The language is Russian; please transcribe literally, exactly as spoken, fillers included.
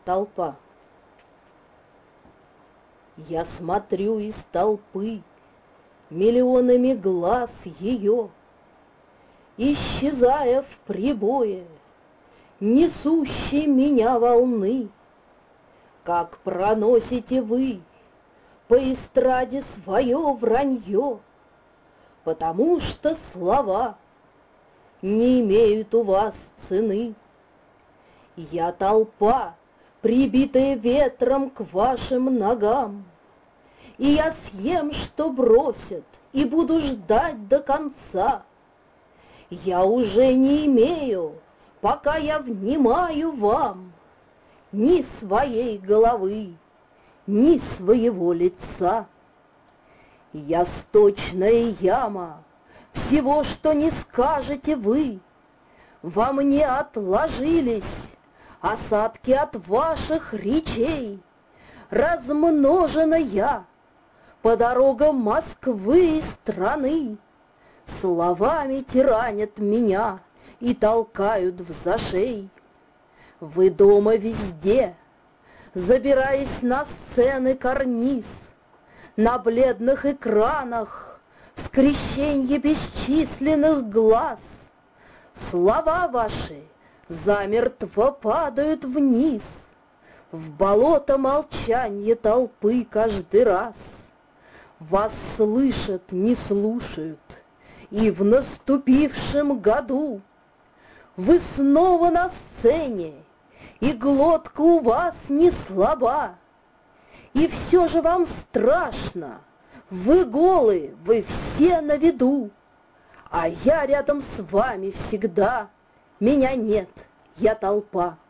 Толпа. Я смотрю из толпы миллионами глаз ее, исчезая в прибое несущей меня волны. Как проносите вы по эстраде свое вранье, потому что слова не имеют у вас цены. Я толпа, прибитая ветром к вашим ногам, и я съем, что бросят, и буду ждать до конца. Я уже не имею, пока я внимаю вам, ни своей головы, ни своего лица. Я сточная яма, всего, что не скажете вы, во мне отложились осадки от ваших речей. Размножена я по дорогам Москвы и страны, словами тиранят меня и толкают в зашей. Вы дома везде, забираясь на сцены карниз, на бледных экранах скрещенье бесчисленных глаз. Слова ваши замертво падают вниз, в болото молчанье толпы каждый раз. Вас слышат, не слушают, и в наступившем году вы снова на сцене, и глотка у вас не слаба. И все же вам страшно, вы голы, вы все на виду, а я рядом с вами всегда, меня нет, я толпа.